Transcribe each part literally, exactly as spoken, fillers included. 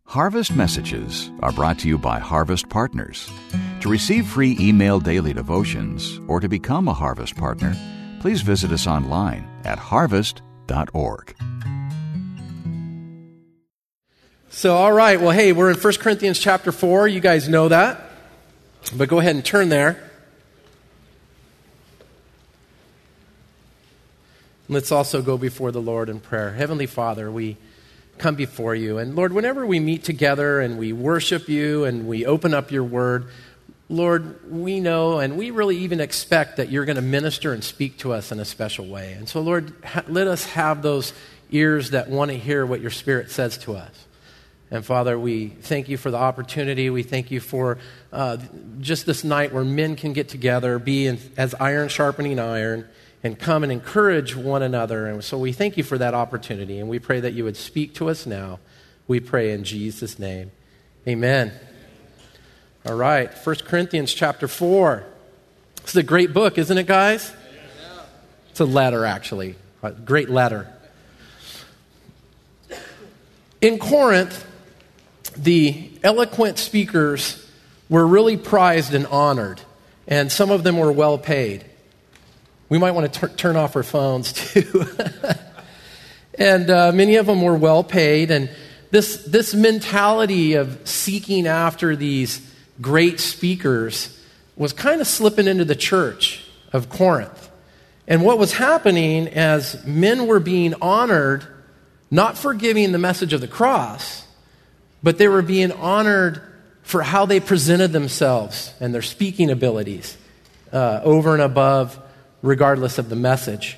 Harvest Messages are brought to you by Harvest Partners. To receive free email daily devotions or to become a Harvest Partner, please visit us online at harvest dot org. So, all right, well, hey, we're in First Corinthians chapter four. You guys know that. But go ahead and turn there. Let's also go before the Lord in prayer. Heavenly Father, we come before you. And Lord, whenever we meet together and we worship you and we open up your word, Lord, we know and we really even expect that you're going to minister and speak to us in a special way. And so, Lord, ha- let us have those ears that want to hear what your Spirit says to us. And Father, we thank you for the opportunity. We thank you for uh, just this night where men can get together, be in, as iron sharpening iron, and come and encourage one another. And so we thank you for that opportunity, and we pray that you would speak to us now. We pray in Jesus' name. Amen. All right, First Corinthians chapter four. It's a great book, isn't it, guys? It's a letter, actually. A great letter. In Corinth, the eloquent speakers were really prized and honored, and some of them were well paid. We might want to t- turn off our phones, too. and uh, many of them were well paid. And this, this mentality of seeking after these great speakers was kind of slipping into the church of Corinth. And what was happening as men were being honored, not for giving the message of the cross, but they were being honored for how they presented themselves and their speaking abilities uh, over and above, regardless of the message.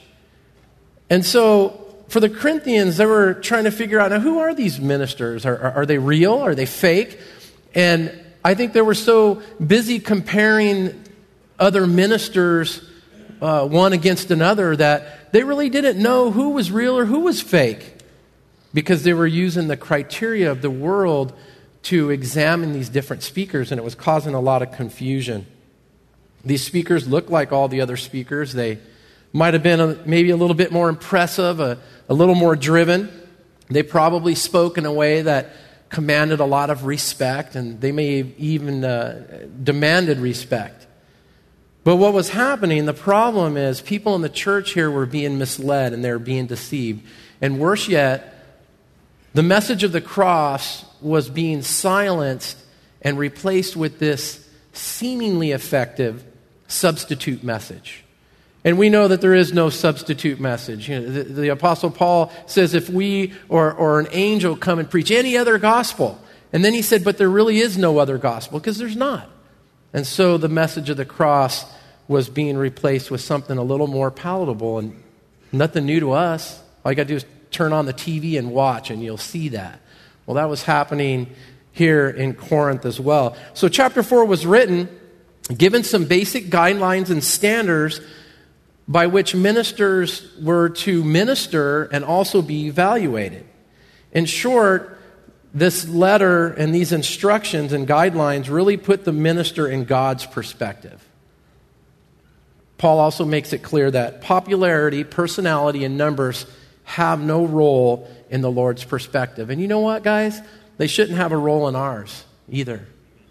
And so for the Corinthians, they were trying to figure out, now who are these ministers? Are, are, are they real? Are they fake? And I think they were so busy comparing other ministers uh, one against another that they really didn't know who was real or who was fake, because they were using the criteria of the world to examine these different speakers, and it was causing a lot of confusion. These speakers looked like all the other speakers. They might have been a, maybe a little bit more impressive, a, a little more driven. They probably spoke in a way that commanded a lot of respect, and they may have even uh, demanded respect. But what was happening, the problem is people in the church here were being misled and they were being deceived. And worse yet, the message of the cross was being silenced and replaced with this seemingly effective substitute message. And we know that there is no substitute message. You know, the, the Apostle Paul says if we or, or an angel come and preach any other gospel, and then he said, but there really is no other gospel, because there's not. And so the message of the cross was being replaced with something a little more palatable and nothing new to us. All you got to do is turn on the T V and watch, and you'll see that. Well, that was happening here in Corinth as well. So chapter four was written given some basic guidelines and standards by which ministers were to minister and also be evaluated. In short, this letter and these instructions and guidelines really put the minister in God's perspective. Paul also makes it clear that popularity, personality, and numbers have no role in the Lord's perspective. And you know what, guys? They shouldn't have a role in ours either.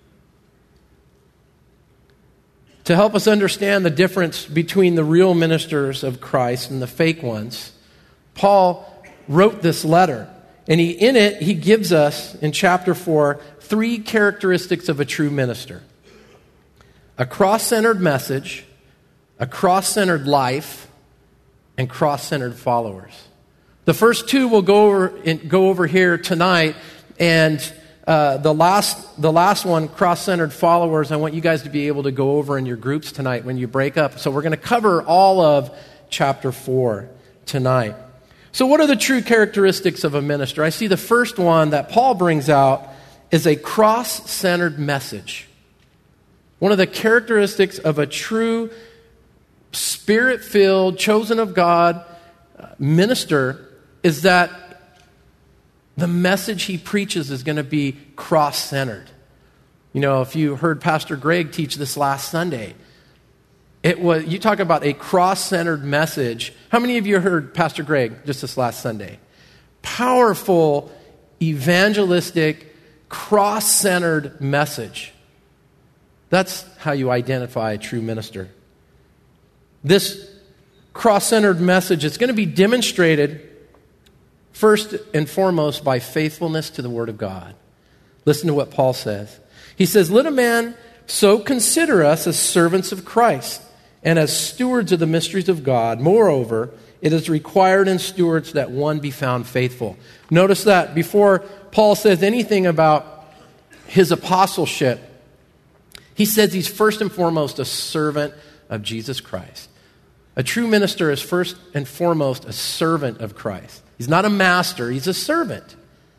To help us understand the difference between the real ministers of Christ and the fake ones, Paul wrote this letter. And he, in it, he gives us, in chapter four, three characteristics of a true minister. A cross-centered message, a cross-centered life, and cross-centered followers. The first two will go over, in, go over here tonight, and Uh, the last the last one, cross-centered followers, I want you guys to be able to go over in your groups tonight when you break up. So we're going to cover all of chapter four tonight. So what are the true characteristics of a minister? I see the first one that Paul brings out is a cross-centered message. One of the characteristics of a true spirit-filled, chosen of God minister is that the message he preaches is going to be cross-centered. You know, if you heard Pastor Greg teach this last Sunday, it was, you talk about a cross-centered message. How many of you heard Pastor Greg just this last Sunday? Powerful, evangelistic, cross-centered message. That's how you identify a true minister. This cross-centered message is going to be demonstrated first and foremost by faithfulness to the Word of God. Listen to what Paul says. He says, "Let a man so consider us as servants of Christ and as stewards of the mysteries of God. Moreover, it is required in stewards that one be found faithful." Notice that before Paul says anything about his apostleship, he says he's first and foremost a servant of Jesus Christ. A true minister is first and foremost a servant of Christ. He's not a master, he's a servant.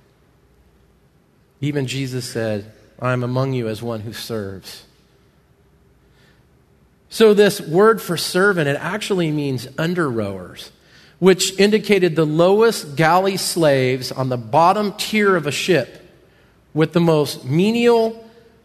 Even Jesus said, "I am among you as one who serves." So this word for servant, it actually means under-rowers, which indicated the lowest galley slaves on the bottom tier of a ship with the most menial,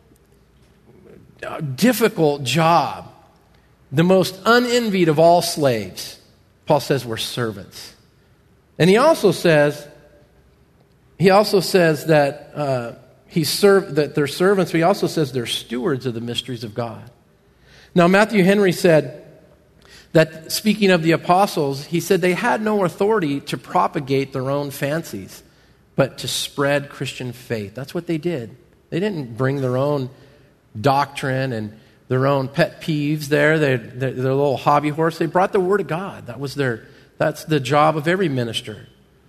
difficult job, the most unenvied of all slaves. Paul says we're servants. And he also says, he also says that uh, he serve that they're servants, but he also says they're stewards of the mysteries of God. Now, Matthew Henry said that, speaking of the apostles, he said they had no authority to propagate their own fancies, but to spread Christian faith. That's what they did. They didn't bring their own doctrine and their own pet peeves there, their, their, their little hobby horse. They brought the Word of God. That was their, that's the job of every minister.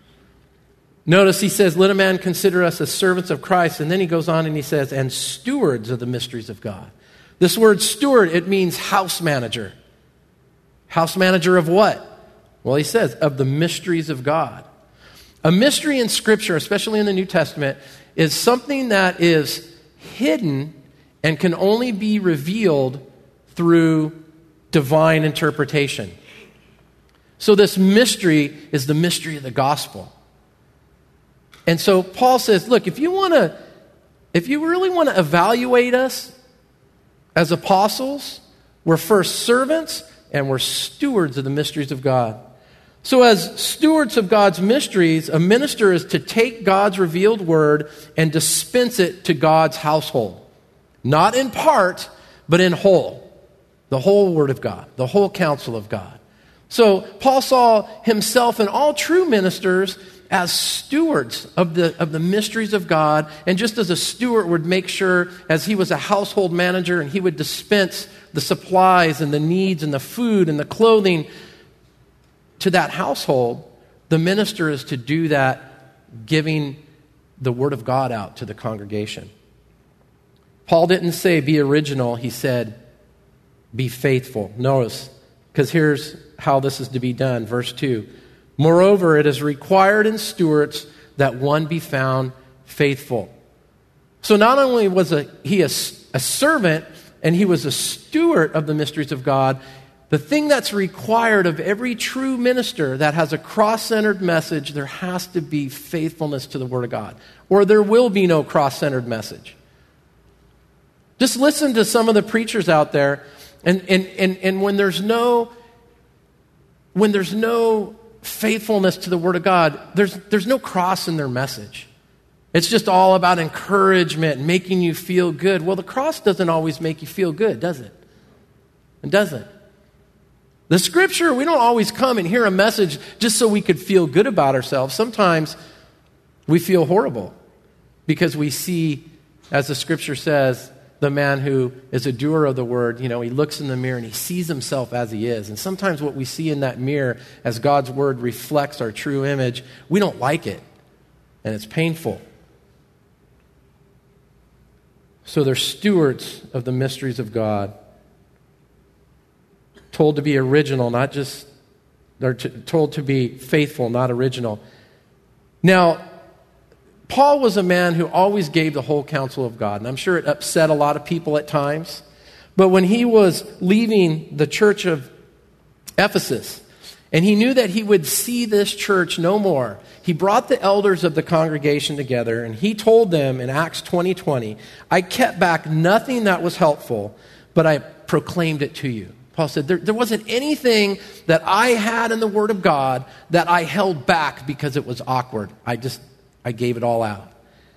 Notice he says, "Let a man consider us as servants of Christ," and then he goes on and he says, "and stewards of the mysteries of God." This word steward, it means house manager. House manager of what? Well, he says, of the mysteries of God. A mystery in Scripture, especially in the New Testament, is something that is hidden and can only be revealed through divine interpretation. So this mystery is the mystery of the gospel. And so Paul says, look, if you want to, if you really want to evaluate us as apostles, we're first servants and we're stewards of the mysteries of God. So as stewards of God's mysteries, a minister is to take God's revealed word and dispense it to God's household. Not in part, but in whole. The whole word of God, the whole counsel of God. So Paul saw himself and all true ministers as stewards of the, of the mysteries of God. And just as a steward would make sure, as he was a household manager, and he would dispense the supplies and the needs and the food and the clothing to that household, the minister is to do that, giving the word of God out to the congregation. Paul didn't say be original, he said be faithful. Notice, because here's how this is to be done. Verse two. Moreover, it is required in stewards that one be found faithful. So not only was a, he a, a servant and he was a steward of the mysteries of God, the thing that's required of every true minister that has a cross-centered message, there has to be faithfulness to the Word of God, or there will be no cross-centered message. Just listen to some of the preachers out there, and, and, and, and when there's no when there's no faithfulness to the Word of God, there's, there's no cross in their message. It's just all about encouragement, making you feel good. Well, the cross doesn't always make you feel good, does it? It doesn't. The Scripture, we don't always come and hear a message just so we could feel good about ourselves. Sometimes we feel horrible because we see, as the Scripture says, the man who is a doer of the word, you know, he looks in the mirror and he sees himself as he is. And sometimes what we see in that mirror as God's word reflects our true image, we don't like it. And it's painful. So they're stewards of the mysteries of God. Told to be original, not just, they're t- told to be faithful, not original. Now, Paul was a man who always gave the whole counsel of God, and I'm sure it upset a lot of people at times. But when he was leaving the church of Ephesus, and he knew that he would see this church no more, he brought the elders of the congregation together, and he told them in Acts twenty twenty, I kept back nothing that was helpful, but I proclaimed it to you. Paul said, there, there wasn't anything that I had in the Word of God that I held back because it was awkward. I just I gave it all out.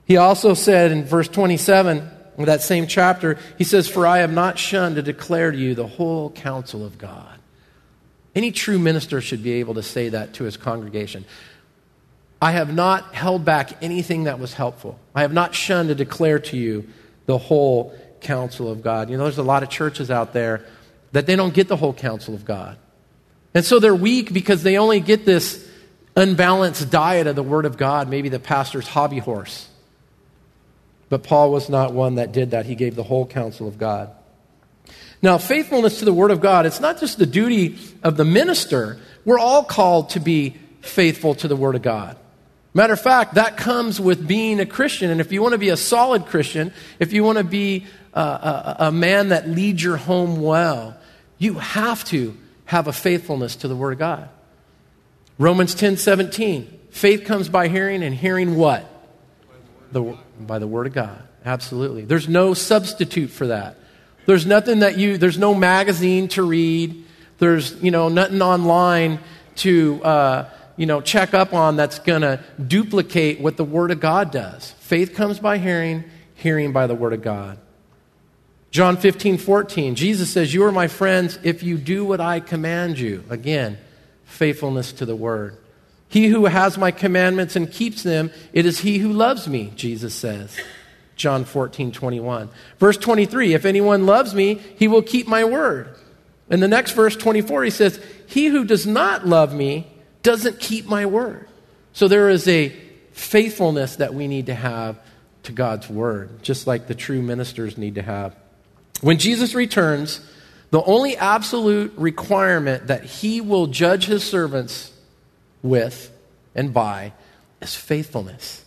He also said in verse twenty-seven of that same chapter, he says, "For I have not shunned to declare to you the whole counsel of God." Any true minister should be able to say that to his congregation. I have not held back anything that was helpful. I have not shunned to declare to you the whole counsel of God. You know, there's a lot of churches out there that they don't get the whole counsel of God. And so they're weak because they only get this unbalanced diet of the Word of God, maybe the pastor's hobby horse. But Paul was not one that did that. He gave the whole counsel of God. Now, faithfulness to the Word of God, it's not just the duty of the minister. We're all called to be faithful to the Word of God. Matter of fact, that comes with being a Christian. And if you want to be a solid Christian, if you want to be a, a, a man that leads your home well, you have to have a faithfulness to the Word of God. Romans ten seventeen, faith comes by hearing, and hearing what? The, by the Word of God. Absolutely. There's no substitute for that. There's nothing that you, there's no magazine to read. There's, you know, nothing online to, uh, you know, check up on that's going to duplicate what the Word of God does. Faith comes by hearing, hearing by the Word of God. John fifteen fourteen, Jesus says, "You are my friends if you do what I command you." Again, faithfulness to the Word. "He who has my commandments and keeps them, it is he who loves me," Jesus says. John fourteen twenty-one. Verse twenty-three, "If anyone loves me, he will keep my word." In the next verse, twenty-four, he says, "He who does not love me doesn't keep my word." So there is a faithfulness that we need to have to God's word, just like the true ministers need to have. When Jesus returns, the only absolute requirement that he will judge his servants with and by is faithfulness.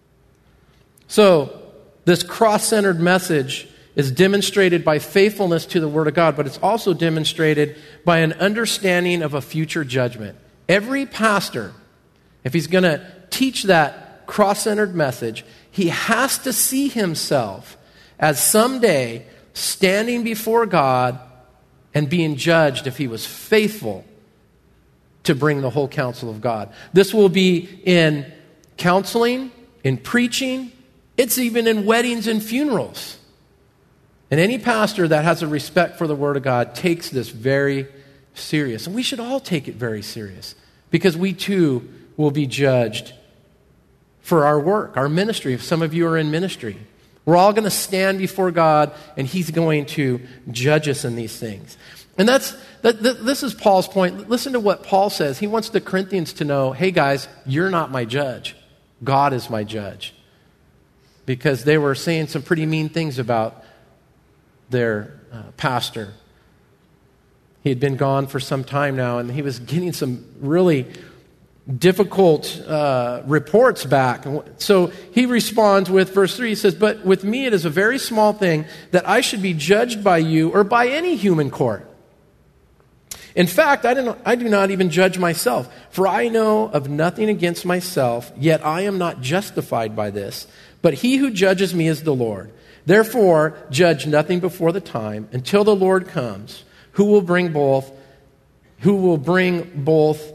So this cross-centered message is demonstrated by faithfulness to the Word of God, but it's also demonstrated by an understanding of a future judgment. Every pastor, if he's going to teach that cross-centered message, he has to see himself as someday standing before God and being judged if he was faithful to bring the whole counsel of God. This will be in counseling, in preaching, it's even in weddings and funerals. And any pastor that has a respect for the Word of God takes this very serious. And we should all take it very serious because we too will be judged for our work, our ministry. If some of you are in ministry, we're all going to stand before God and he's going to judge us in these things. And that's that, that, this is Paul's point. Listen to what Paul says. He wants the Corinthians to know, hey guys, you're not my judge. God is my judge. Because they were saying some pretty mean things about their uh, pastor. He had been gone for some time now, and he was getting some really difficult uh, reports back. So he responds with verse three, he says, "But with me it is a very small thing that I should be judged by you or by any human court. In fact, I do not, I do not even judge myself, for I know of nothing against myself, yet I am not justified by this. But he who judges me is the Lord. Therefore, judge nothing before the time until the Lord comes, who will bring both, who will bring both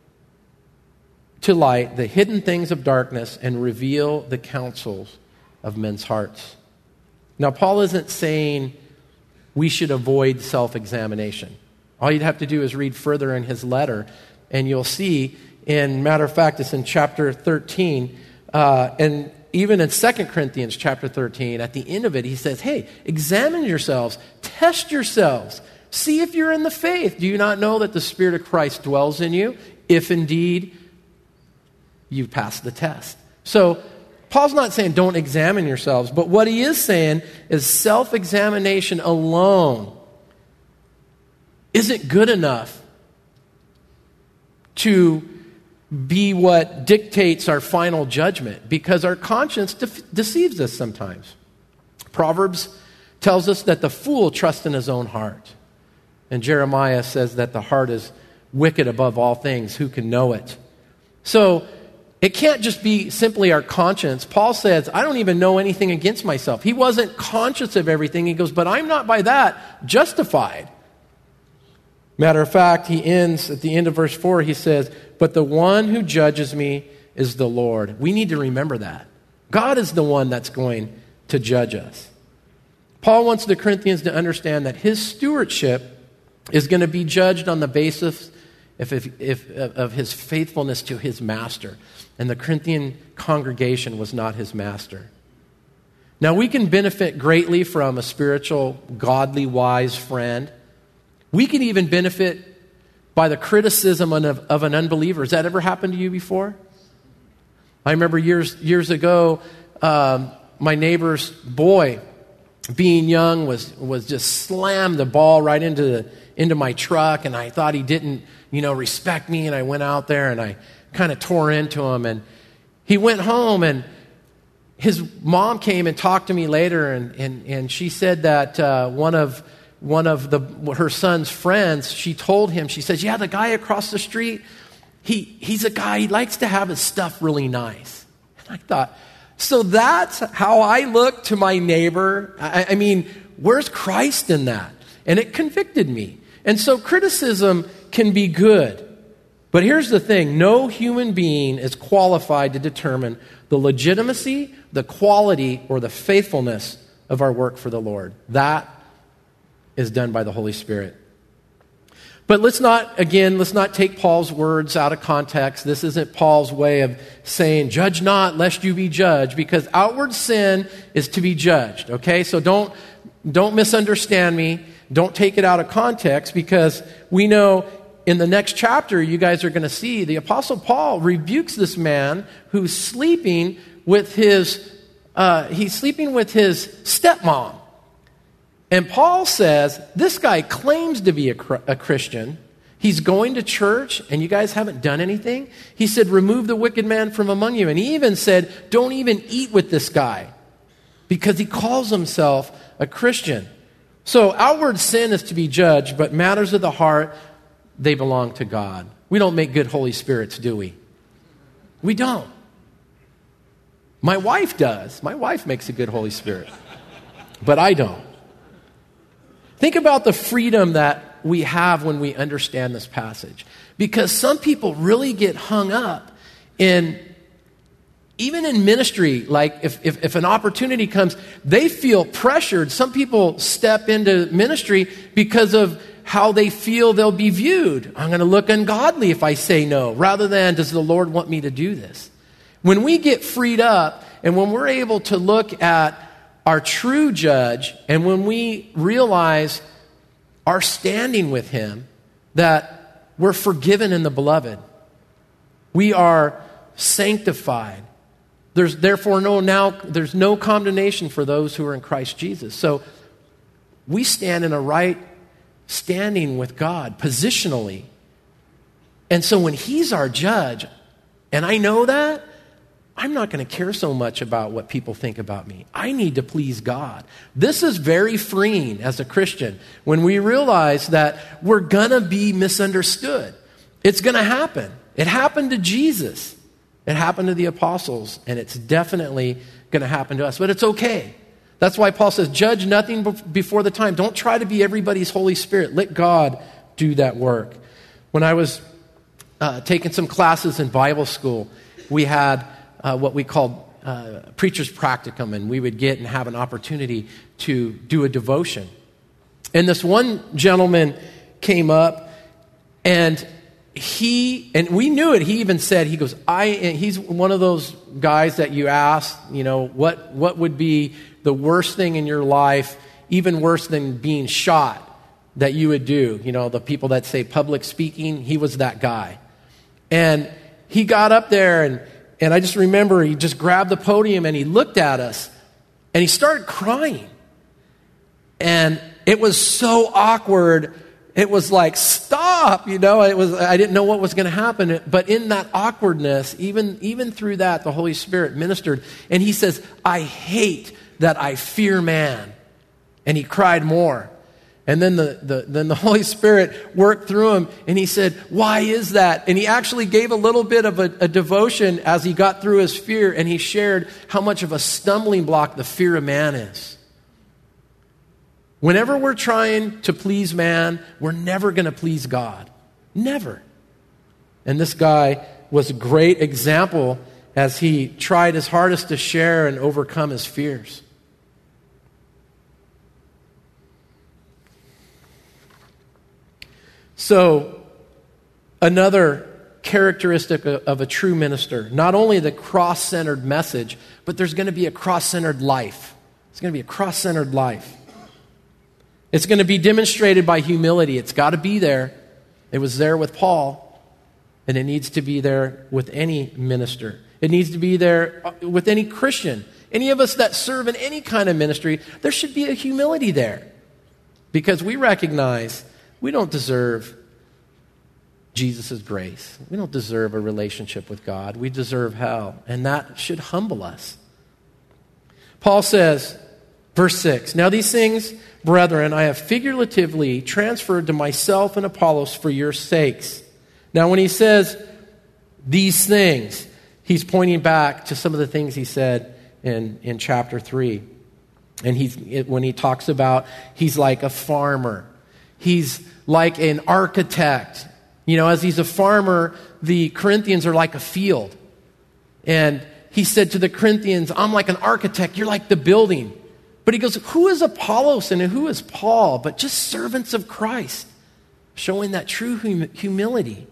to light the hidden things of darkness and reveal the counsels of men's hearts." Now, Paul isn't saying we should avoid self-examination. All you'd have to do is read further in his letter, and you'll see, in matter of fact, it's in chapter thirteen, uh, and even in Second Corinthians chapter thirteen, at the end of it, he says, hey, examine yourselves, test yourselves, see if you're in the faith. Do you not know that the Spirit of Christ dwells in you, if indeed you've passed the test? So Paul's not saying don't examine yourselves, but what he is saying is self-examination alone isn't good enough to be what dictates our final judgment, because our conscience de- deceives us sometimes. Proverbs tells us that the fool trusts in his own heart. And Jeremiah says that the heart is wicked above all things. Who can know it? So it can't just be simply our conscience. Paul says, I don't even know anything against myself. He wasn't conscious of everything. He goes, but I'm not by that justified. Matter of fact, he ends at the end of verse four, he says, but the one who judges me is the Lord. We need to remember that. God is the one that's going to judge us. Paul wants the Corinthians to understand that his stewardship is going to be judged on the basis if, if, if, of his faithfulness to his master. And the Corinthian congregation was not his master. Now, we can benefit greatly from a spiritual, godly, wise friend. We can even benefit by the criticism of, of an unbeliever. Has that ever happened to you before? I remember years years ago, um, my neighbor's boy, being young, was was just slammed the ball right into the, into my truck, and I thought he didn't, you know, respect me, and I went out there and I kind of tore into him, and he went home, and his mom came and talked to me later, and and, and she said that uh, one of one of the her son's friends, she told him, she says, yeah, the guy across the street, he he's a guy, he likes to have his stuff really nice. And I thought, so that's how I look to my neighbor? I, I mean, where's Christ in that? And it convicted me. And so criticism can be good. But here's the thing, no human being is qualified to determine the legitimacy, the quality, or the faithfulness of our work for the Lord. That is done by the Holy Spirit. But let's not, again, let's not take Paul's words out of context. This isn't Paul's way of saying, judge not, lest you be judged, because outward sin is to be judged, okay? So don't, don't misunderstand me. Don't take it out of context, because we know in the next chapter, you guys are going to see, the Apostle Paul rebukes this man who's sleeping with his, uh, he's sleeping with his stepmom. And Paul says, this guy claims to be a, a Christian. He's going to church, and you guys haven't done anything. He said, remove the wicked man from among you. And he even said, don't even eat with this guy, because he calls himself a Christian. So outward sin is to be judged, but matters of the heart, they belong to God. We don't make good Holy Spirits, do we? We don't. My wife does. My wife makes a good Holy Spirit, but I don't. Think about the freedom that we have when we understand this passage. Because some people really get hung up in, even in ministry, like if, if, if an opportunity comes, they feel pressured. Some people step into ministry because of how they feel they'll be viewed. I'm going to look ungodly if I say no, rather than, does the Lord want me to do this? When we get freed up and when we're able to look at our true judge, and when we realize our standing with him, that we're forgiven in the beloved, we are sanctified. There's therefore no now there's no condemnation for those who are in Christ Jesus. So we stand in a right standing with God positionally. And so when he's our judge, and I know that, I'm not going to care so much about what people think about me. I need to please God. This is very freeing as a Christian when we realize that we're going to be misunderstood. It's going to happen. It happened to Jesus. It happened to the apostles, and it's definitely going to happen to us. But it's okay. That's why Paul says, judge nothing before the time. Don't try to be everybody's Holy Spirit. Let God do that work. When I was uh, taking some classes in Bible school, we had Uh, what we called uh, preacher's practicum, and we would get and have an opportunity to do a devotion. And this one gentleman came up, and he, and we knew it, he even said, he goes, I, and he's one of those guys that you ask, you know, what, what would be the worst thing in your life, even worse than being shot, that you would do? You know, the people that say public speaking, he was that guy. And he got up there, and And I just remember he just grabbed the podium and he looked at us and he started crying. And it was so awkward. It was like, stop, you know, it was, I didn't know what was going to happen. But in that awkwardness, even, even through that, the Holy Spirit ministered. And he says, I hate that I fear man. And he cried more. And then the, the, then the Holy Spirit worked through him, and he said, why is that? And he actually gave a little bit of a, a devotion as he got through his fear, and he shared how much of a stumbling block the fear of man is. Whenever we're trying to please man, we're never going to please God. Never. And this guy was a great example as he tried his hardest to share and overcome his fears. So, another characteristic of a true minister, not only the cross-centered message, but there's going to be a cross-centered life. It's going to be a cross-centered life. It's going to be demonstrated by humility. It's got to be there. It was there with Paul, and it needs to be there with any minister. It needs to be there with any Christian. Any of us that serve in any kind of ministry, there should be a humility there, because we recognize we don't deserve Jesus' grace. We don't deserve a relationship with God. We deserve hell, and that should humble us. Paul says, verse six, "Now these things, brethren, I have figuratively transferred to myself and Apollos for your sakes." Now when he says these things, he's pointing back to some of the things he said in, in chapter three. And he's, it, when he talks about he's like a farmer. He's like an architect. You know, as he's a farmer, the Corinthians are like a field. And he said to the Corinthians, I'm like an architect, you're like the building. But he goes, who is Apollos and who is Paul? But just servants of Christ, showing that true hum- humility.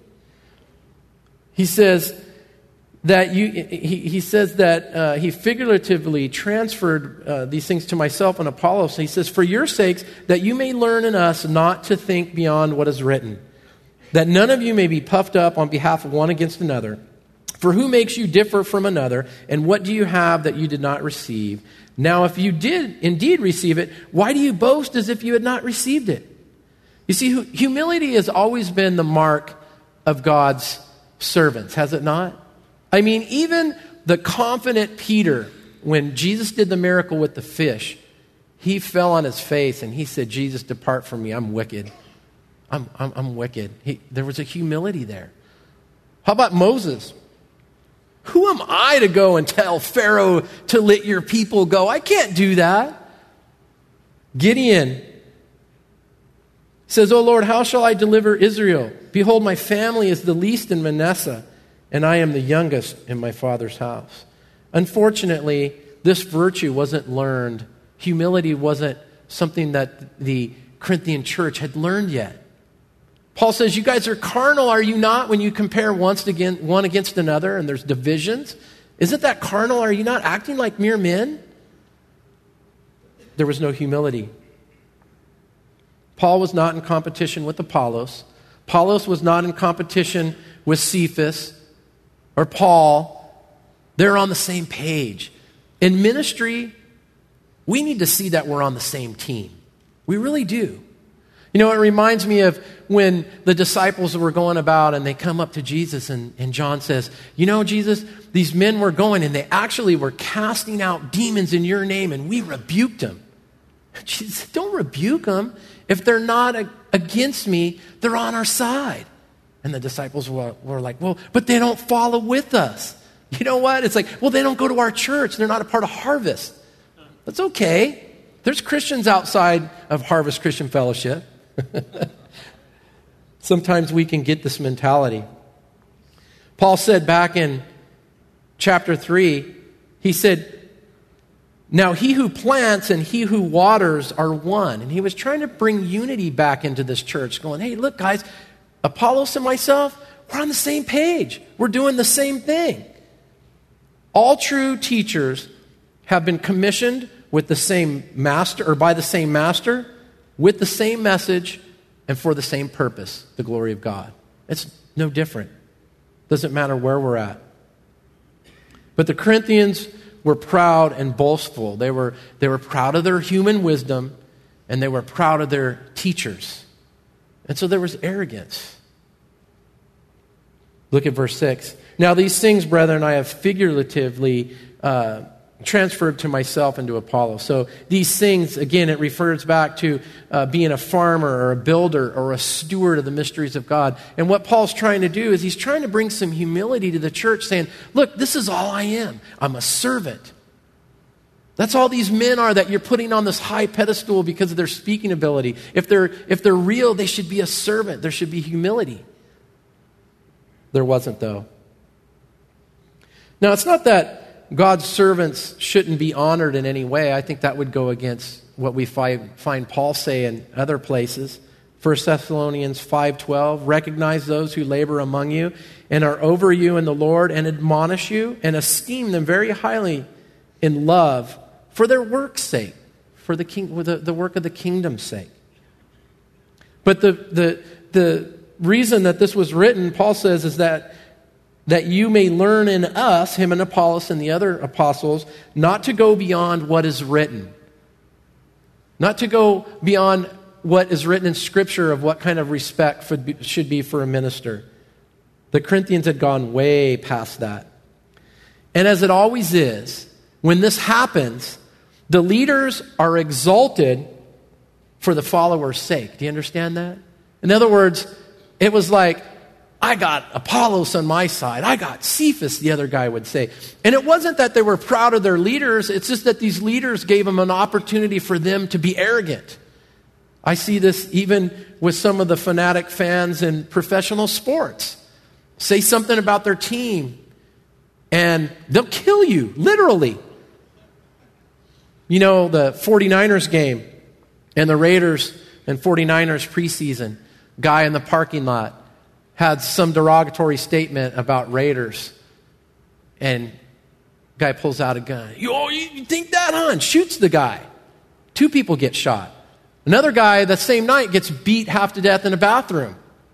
He says that you. He, he says that uh, he figuratively transferred uh, these things to myself and Apollos. He says, for your sakes, that you may learn in us not to think beyond what is written, that none of you may be puffed up on behalf of one against another. For who makes you differ from another, and what do you have that you did not receive? Now, if you did indeed receive it, why do you boast as if you had not received it? You see, humility has always been the mark of God's servants, has it not? I mean, even the confident Peter, when Jesus did the miracle with the fish, he fell on his face and he said, Jesus, depart from me, I'm wicked. I'm, I'm, I'm wicked. He, there was a humility there. How about Moses? Who am I to go and tell Pharaoh to let your people go? I can't do that. Gideon says, O Lord, how shall I deliver Israel? Behold, my family is the least in Manasseh, and I am the youngest in my father's house. Unfortunately, this virtue wasn't learned. Humility wasn't something that the Corinthian church had learned yet. Paul says, you guys are carnal, are you not, when you compare one against another and there's divisions? Isn't that carnal? Are you not acting like mere men? There was no humility. Paul was not in competition with Apollos. Apollos was not in competition with Cephas or Paul. They're on the same page. In ministry, we need to see that we're on the same team. We really do. You know, it reminds me of when the disciples were going about and they come up to Jesus and, and John says, you know, Jesus, these men were going and they actually were casting out demons in your name and we rebuked them. Jesus said, don't rebuke them. If they're not a, against me, they're on our side. And the disciples were, were like, well, but they don't follow with us. You know what? It's like, well, they don't go to our church. They're not a part of Harvest. That's okay. There's Christians outside of Harvest Christian Fellowship. Sometimes we can get this mentality. Paul said back in chapter three, he said, now he who plants and he who waters are one. And he was trying to bring unity back into this church, going, hey, look, guys, Apollos and myself, we're on the same page. We're doing the same thing. All true teachers have been commissioned with the same master, or by the same master, with the same message, and for the same purpose, the glory of God. It's no different. Doesn't matter where we're at. But the Corinthians were proud and boastful. They were, they were proud of their human wisdom, and they were proud of their teachers. And so there was arrogance. Look at verse six. Now these things, brethren, I have figuratively uh, transferred to myself and to Apollos. So these things, again, it refers back to uh, being a farmer or a builder or a steward of the mysteries of God. And what Paul's trying to do is he's trying to bring some humility to the church, saying, look, this is all I am. I'm a servant. That's all these men are that you're putting on this high pedestal because of their speaking ability. If they're, if they're real, they should be a servant. There should be humility. There wasn't, though. Now, it's not that God's servants shouldn't be honored in any way. I think that would go against what we find, find Paul say in other places. First Thessalonians five twelve, recognize those who labor among you and are over you in the Lord, and admonish you and esteem them very highly in love for their work's sake, for the, king, the, the work of the kingdom's sake. But the, the, the reason that this was written, Paul says, is that, that you may learn in us, him and Apollos and the other apostles, not to go beyond what is written. Not to go beyond what is written in Scripture of what kind of respect should be for a minister. The Corinthians had gone way past that. And as it always is, when this happens, the leaders are exalted for the followers' sake. Do you understand that? In other words, it was like, I got Apollos on my side. I got Cephas, the other guy would say. And it wasn't that they were proud of their leaders. It's just that these leaders gave them an opportunity for them to be arrogant. I see this even with some of the fanatic fans in professional sports. Say something about their team, and they'll kill you, literally. You know, the 49ers game and the Raiders and 49ers preseason, guy in the parking lot had some derogatory statement about Raiders, and guy pulls out a gun. You, oh, you think that, huh? And shoots the guy. Two people get shot. Another guy that same night gets beat half to death in a bathroom.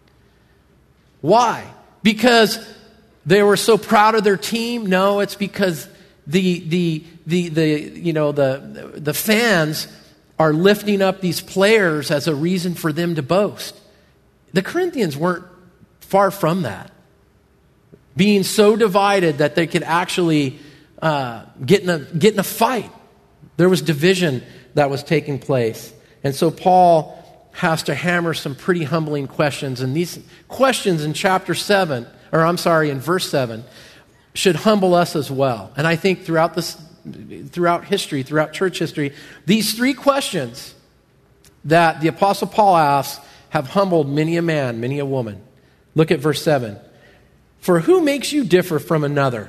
Why? Because they were so proud of their team? No, it's because the the the the you know the the fans are lifting up these players as a reason for them to boast. The Corinthians weren't far from that. Being so divided that they could actually uh, get in a get in a fight. There was division that was taking place. And so Paul has to hammer some pretty humbling questions. And these questions in chapter seven, or I'm sorry, in verse seven, should humble us as well. And I think throughout this, throughout history, throughout church history, these three questions that the Apostle Paul asks have humbled many a man, many a woman. Look at verse seven. For who makes you differ from another?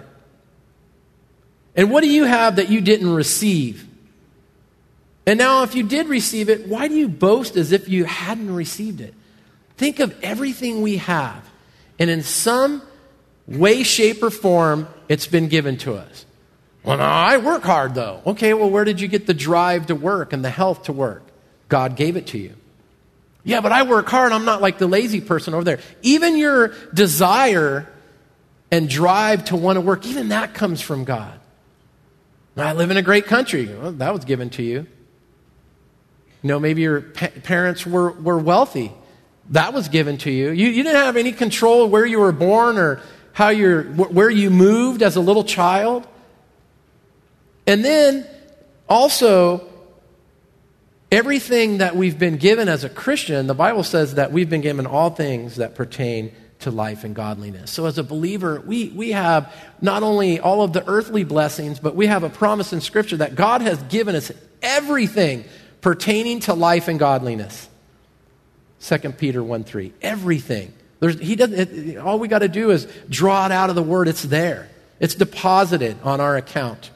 And what do you have that you didn't receive? And now if you did receive it, why do you boast as if you hadn't received it? Think of everything we have. And in some way, shape, or form, it's been given to us. Well, no, I work hard though. Okay, well, where did you get the drive to work and the health to work? God gave it to you. Yeah, but I work hard. I'm not like the lazy person over there. Even your desire and drive to want to work, even that comes from God. I live in a great country. Well, that was given to you. You know, maybe your pa- parents were, were wealthy. That was given to you. you. You didn't have any control where you were born or how you're, where you moved as a little child. And then also, everything that we've been given as a Christian, the Bible says that we've been given all things that pertain to life and godliness. So as a believer, we, we have not only all of the earthly blessings, but we have a promise in Scripture that God has given us everything pertaining to life and godliness. Second Peter one three. Everything. There's, he doesn't, it, all we got to do is draw it out of the Word. It's there. It's deposited on our account.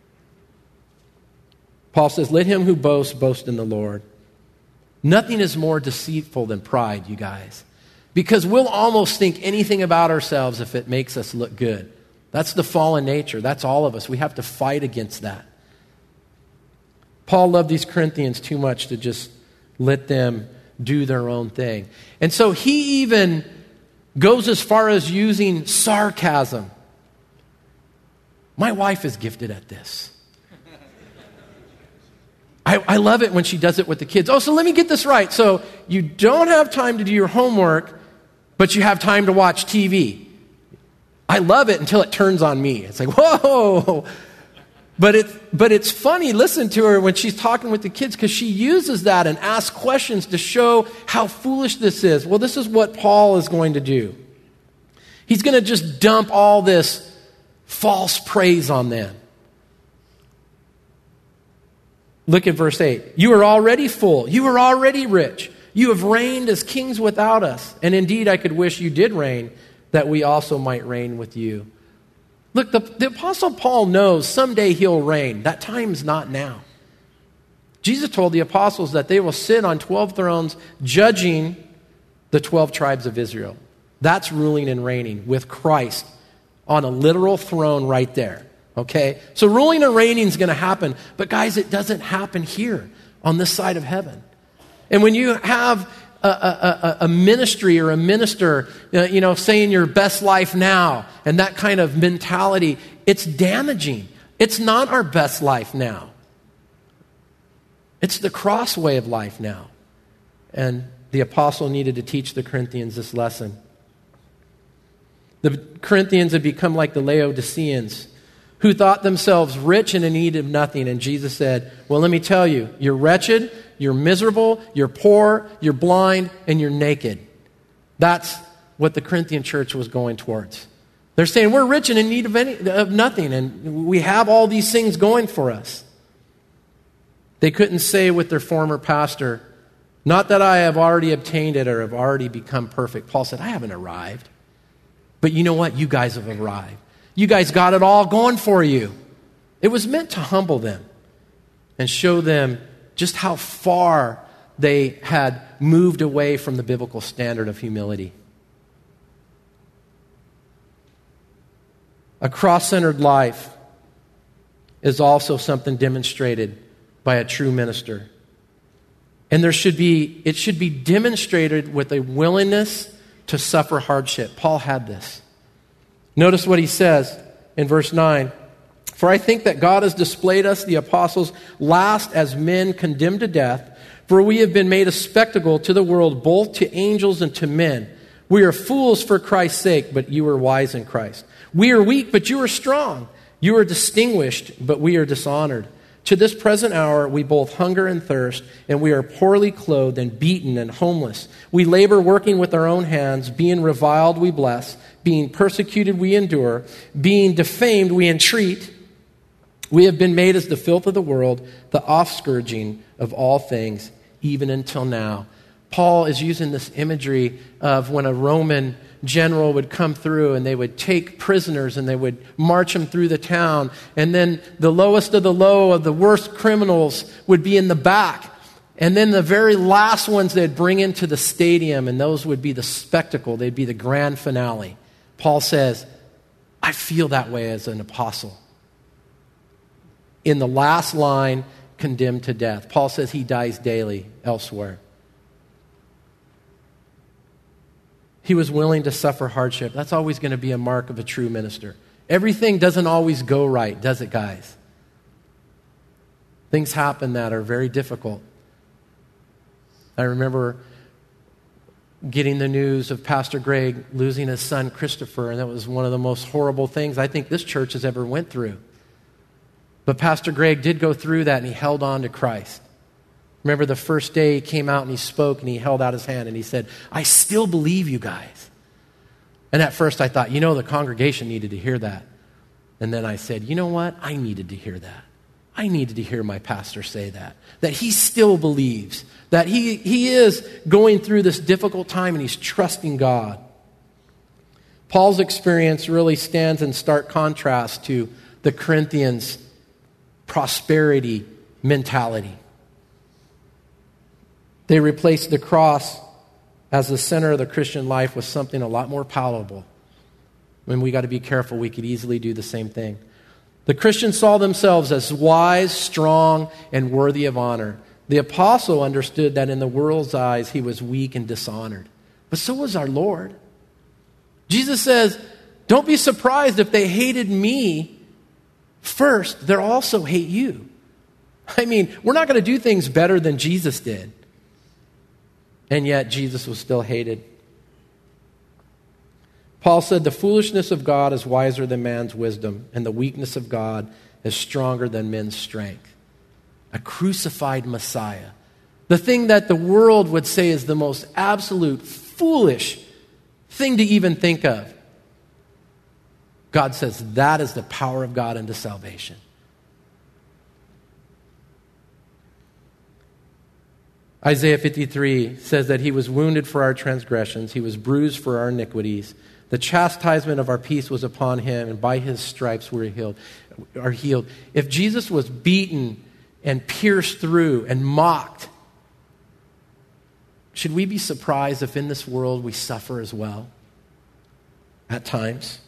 Paul says, let him who boasts, boast in the Lord. Nothing is more deceitful than pride, you guys. Because we'll almost think anything about ourselves if it makes us look good. That's the fallen nature. That's all of us. We have to fight against that. Paul loved these Corinthians too much to just let them do their own thing. And so he even goes as far as using sarcasm. My wife is gifted at this. I, I love it when she does it with the kids. Oh, so let me get this right. So you don't have time to do your homework, but you have time to watch T V. I love it until it turns on me. It's like, whoa. But, it, but it's funny, listen to her when she's talking with the kids, because she uses that and asks questions to show how foolish this is. Well, this is what Paul is going to do. He's going to just dump all this false praise on them. Look at verse eight. You are already full. You are already rich. You have reigned as kings without us. And indeed, I could wish you did reign, that we also might reign with you. Look, the, the Apostle Paul knows someday he'll reign. That time's not now. Jesus told the apostles that they will sit on twelve thrones judging the twelve tribes of Israel. That's ruling and reigning with Christ on a literal throne right there. Okay? So ruling and reigning is going to happen. But guys, it doesn't happen here on this side of heaven. And when you have a, a, a, a ministry or a minister, you know, saying your best life now and that kind of mentality, it's damaging. It's not our best life now. It's the cross way of life now. And the apostle needed to teach the Corinthians this lesson. The Corinthians had become like the Laodiceans, who thought themselves rich and in need of nothing. And Jesus said, well, let me tell you, you're wretched, you're miserable, you're poor, you're blind, and you're naked. That's what the Corinthian church was going towards. They're saying, we're rich and in need of, any, of nothing, and we have all these things going for us. They couldn't say with their former pastor, not that I have already obtained it or have already become perfect. Paul said, I haven't arrived. But you know what? You guys have arrived. You guys got it all going for you. It was meant to humble them and show them just how far they had moved away from the biblical standard of humility. A cross-centered life is also something demonstrated by a true minister. And there should be, it should be demonstrated with a willingness to suffer hardship. Paul had this. Notice what he says in verse nine. For I think that God has displayed us, the apostles, last as men condemned to death, for we have been made a spectacle to the world, both to angels and to men. We are fools for Christ's sake, but you are wise in Christ. We are weak, but you are strong. You are distinguished, but we are dishonored. To this present hour, we both hunger and thirst, and we are poorly clothed and beaten and homeless. We labor working with our own hands. Being reviled, we bless. Being persecuted, we endure. Being defamed, we entreat. We have been made as the filth of the world, the offscourging of all things, even until now. Paul is using this imagery of when a Roman general would come through and they would take prisoners and they would march them through the town. And then the lowest of the low of the worst criminals would be in the back. And then the very last ones they'd bring into the stadium, and those would be the spectacle. They'd be the grand finale. Paul says, I feel that way as an apostle. In the last line, condemned to death. Paul says he dies daily elsewhere. He was willing to suffer hardship. That's always going to be a mark of a true minister. Everything doesn't always go right, does it, guys? Things happen that are very difficult. I remember getting the news of Pastor Greg losing his son, Christopher, and that was one of the most horrible things I think this church has ever went through. But Pastor Greg did go through that, and he held on to Christ. Remember the first day he came out and he spoke and he held out his hand and he said, I still believe you guys. And at first I thought, you know, the congregation needed to hear that. And then I said, you know what? I needed to hear that. I needed to hear my pastor say that. That he still believes. That he, he is going through this difficult time and he's trusting God. Paul's experience really stands in stark contrast to the Corinthians' prosperity mentality. They replaced the cross as the center of the Christian life with something a lot more palatable. When we got to be careful, we could easily do the same thing. The Christians saw themselves as wise, strong, and worthy of honor. The apostle understood that in the world's eyes, he was weak and dishonored. But so was our Lord. Jesus says, don't be surprised if they hated me first, they'll also hate you. I mean, we're not going to do things better than Jesus did. And yet, Jesus was still hated. Paul said, the foolishness of God is wiser than man's wisdom, and the weakness of God is stronger than men's strength. A crucified Messiah. The thing that the world would say is the most absolute foolish thing to even think of. God says that is the power of God unto salvation. Isaiah fifty-three says that he was wounded for our transgressions, he was bruised for our iniquities. The chastisement of our peace was upon him, and by his stripes we are healed. Are healed. If Jesus was beaten and pierced through and mocked, should we be surprised if in this world we suffer as well at times?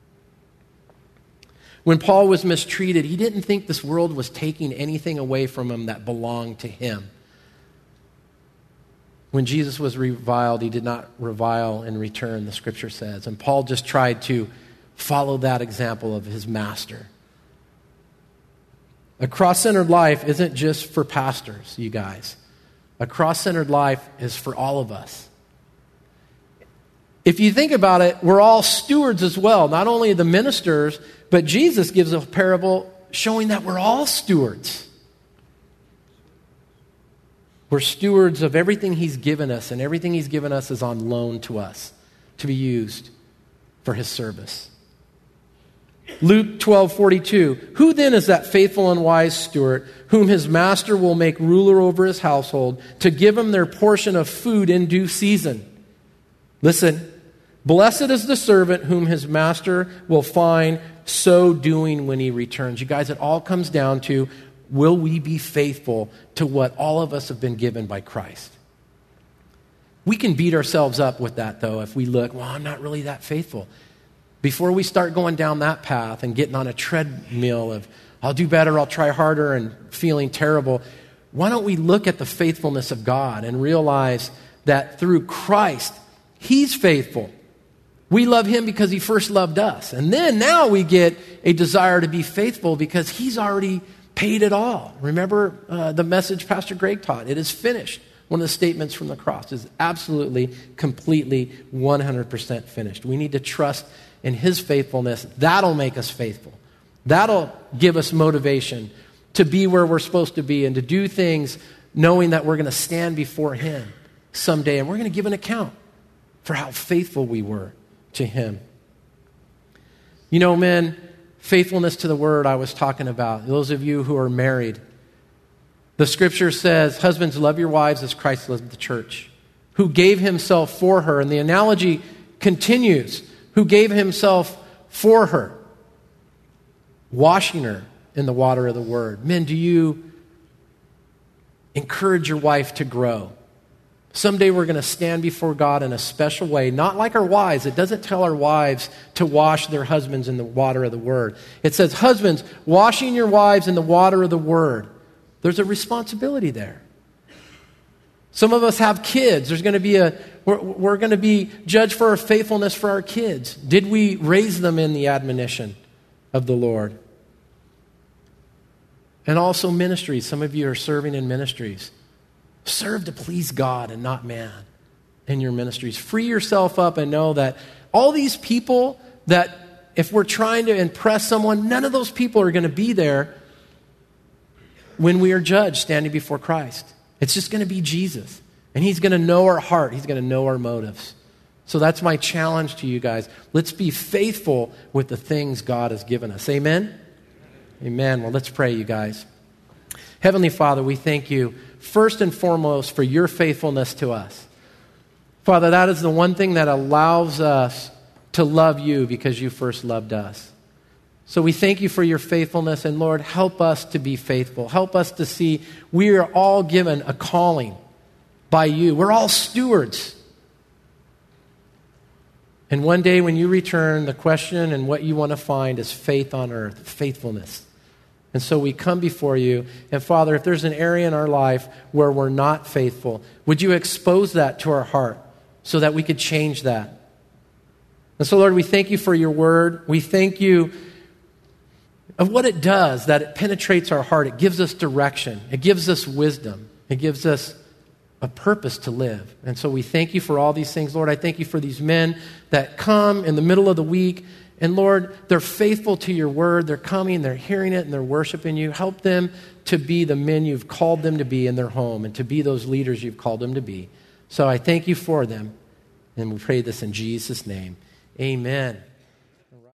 When Paul was mistreated, he didn't think this world was taking anything away from him that belonged to him. When Jesus was reviled, he did not revile in return, the scripture says. And Paul just tried to follow that example of his master. A cross-centered life isn't just for pastors, you guys. A cross-centered life is for all of us. If you think about it, we're all stewards as well, not only the ministers, but Jesus gives a parable showing that we're all stewards. We're stewards of everything he's given us, and everything he's given us is on loan to us to be used for his service. Luke twelve forty-two, who then is that faithful and wise steward whom his master will make ruler over his household to give him their portion of food in due season? Listen, blessed is the servant whom his master will find so doing when he returns. You guys, it all comes down to, will we be faithful to what all of us have been given by Christ? We can beat ourselves up with that, though, if we look, well, I'm not really that faithful. Before we start going down that path and getting on a treadmill of, I'll do better, I'll try harder, and feeling terrible, why don't we look at the faithfulness of God and realize that through Christ, he's faithful. We love him because he first loved us. And then now we get a desire to be faithful because he's already paid it all. Remember uh, the message Pastor Greg taught. It is finished. One of the statements from the cross is absolutely, completely, one hundred percent finished. We need to trust in his faithfulness. That'll make us faithful. That'll give us motivation to be where we're supposed to be and to do things knowing that we're going to stand before him someday and we're going to give an account for how faithful we were to him. You know, men, faithfulness to the word I was talking about. Those of you who are married, the scripture says, husbands, love your wives as Christ loved the church, who gave himself for her. And the analogy continues, who gave himself for her, washing her in the water of the word. Men, do you encourage your wife to grow? Someday we're going to stand before God in a special way, not like our wives. It doesn't tell our wives to wash their husbands in the water of the word. It says, husbands, washing your wives in the water of the word. There's a responsibility there. Some of us have kids. There's going to be a, we're, we're going to be judged for our faithfulness for our kids. Did we raise them in the admonition of the Lord? And also ministries. Some of you are serving in ministries. Serve to please God and not man in your ministries. Free yourself up and know that all these people that if we're trying to impress someone, none of those people are going to be there when we are judged standing before Christ. It's just going to be Jesus. And he's going to know our heart. He's going to know our motives. So that's my challenge to you guys. Let's be faithful with the things God has given us. Amen? Amen. Well, let's pray, you guys. Heavenly Father, we thank you first and foremost for your faithfulness to us. Father, that is the one thing that allows us to love you because you first loved us. So we thank you for your faithfulness, and Lord, help us to be faithful. Help us to see we are all given a calling by you. We're all stewards. And one day when you return, the question and what you want to find is faith on earth, faithfulness. And so we come before you, and Father, if there's an area in our life where we're not faithful, would you expose that to our heart so that we could change that? And so, Lord, we thank you for your word. We thank you of what it does, that it penetrates our heart. It gives us direction. It gives us wisdom. It gives us a purpose to live. And so we thank you for all these things. Lord, I thank you for these men that come in the middle of the week. And Lord, they're faithful to your word. They're coming, they're hearing it, and they're worshiping you. Help them to be the men you've called them to be in their home and to be those leaders you've called them to be. So I thank you for them. And we pray this in Jesus' name. Amen.